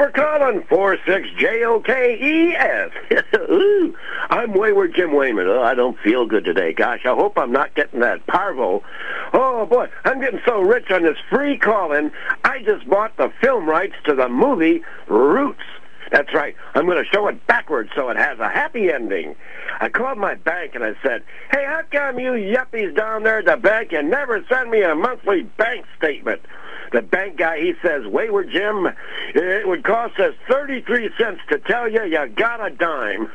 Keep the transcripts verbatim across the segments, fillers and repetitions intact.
for calling four six J O K E S. I'm Wayward Jim Wayman. Oh, I don't feel good today. Gosh, I hope I'm not getting that parvo. Oh, boy, I'm getting so rich on this free call-in, I just bought the film rights to the movie Roots. That's right. I'm going to show it backwards so it has a happy ending. I called my bank and I said, hey, how come you yuppies down there at the bank and never send me a monthly bank statement? The bank guy, he says, Wayward Jim, it would cost us thirty-three cents to tell you you got a dime.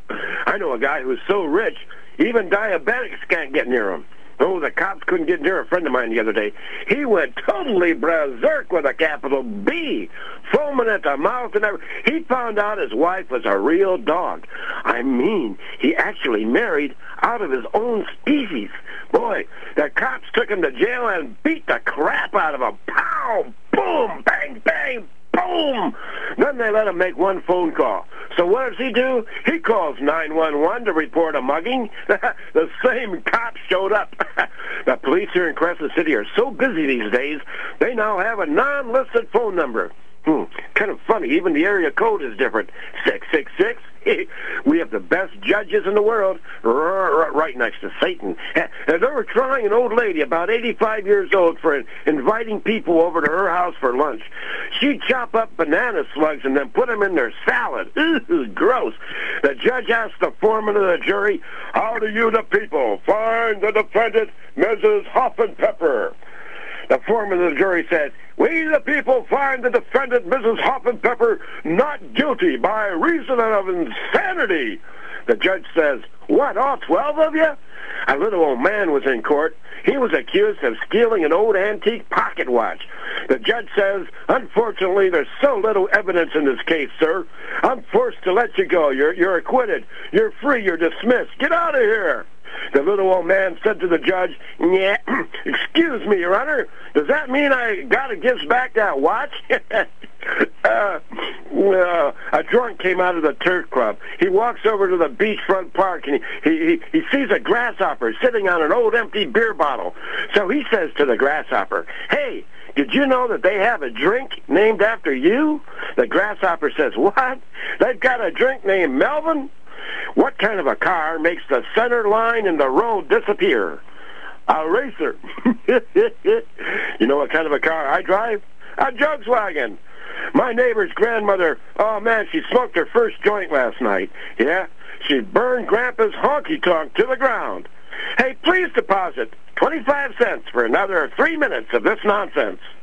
I know a guy who's so rich, even diabetics can't get near him. Oh, the cops couldn't get near a friend of mine the other day. He went totally berserk with a capital B, foaming at the mouth and everything. He found out his wife was a real dog. I mean, he actually married out of his own species. Boy, the cops took him to jail and beat the crap out of him. Pow! Boom! Bang! Bang! Boom! Then they let him make one phone call. So what does he do? He calls nine one one to report a mugging. The same cop showed up. The police here in Crescent City are so busy these days, they now have a non-listed phone number. Hmm, kind of funny. Even the area code is different. six six six. We have the best judges in the world right next to Satan. And they were trying an old lady, about eighty-five years old, for inviting people over to her house for lunch. She'd chop up banana slugs and then put them in their salad. Ooh, gross. The judge asked the foreman of the jury, how do you, the people, find the defendant, Missus Hoffenpepper? The foreman of the jury said, we, the people, find the defendant, Missus Hoffenpepper, not guilty by reason of insanity. The judge says, what, all twelve of you? A little old man was in court. He was accused of stealing an old antique pocket watch. The judge says, unfortunately, there's so little evidence in this case, sir. I'm forced to let you go. You're, you're acquitted. You're free. You're dismissed. Get out of here. The little old man said to the judge, yeah, excuse me, Your Honor, does that mean I gotta give back that watch? uh, uh, a drunk came out of the turf club. He walks over to the beachfront park and he, he, he sees a grasshopper sitting on an old empty beer bottle. So he says to the grasshopper, hey, did you know that they have a drink named after you? The grasshopper says, what? They've got a drink named Melvin? What kind of a car makes the center line in the road disappear? A racer. You know what kind of a car I drive? A Jugswagon. My neighbor's grandmother, oh man, she smoked her first joint last night. Yeah, she burned Grandpa's honky-tonk to the ground. Hey, please deposit twenty-five cents for another three minutes of this nonsense.